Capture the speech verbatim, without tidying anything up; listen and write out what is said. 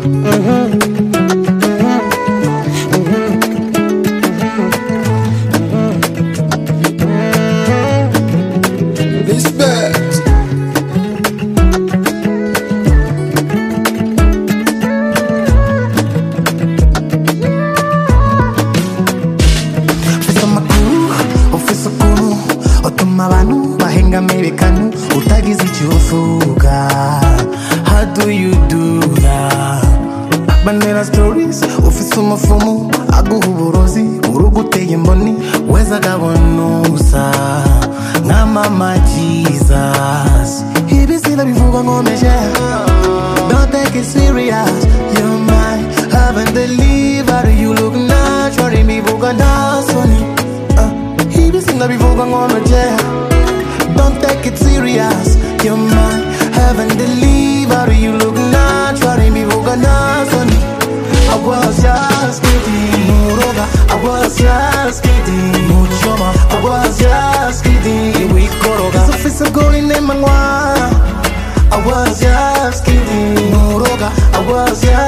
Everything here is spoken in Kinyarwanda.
Abantu bahenga merekano utagize icyo uvuga. How do you do that? Banera stories ufise umufumu aguha uburozi uruguteye imboni weza gabonusa nka mama Jesus. Ibizina bivuga nkomeje, don't take it serious. You're my heaven delivery. You look natural bivuga nasoni. Ibizina bivuga nkomeje, don't take it serious. You're my heaven delivery. You look natural in me nasoni. I was just kidding, Muroga. I was just kidding, Muchoma. I was just kidding, we koroga. So fisa goli ne mangwa. I was just kidding, Muroga. I was just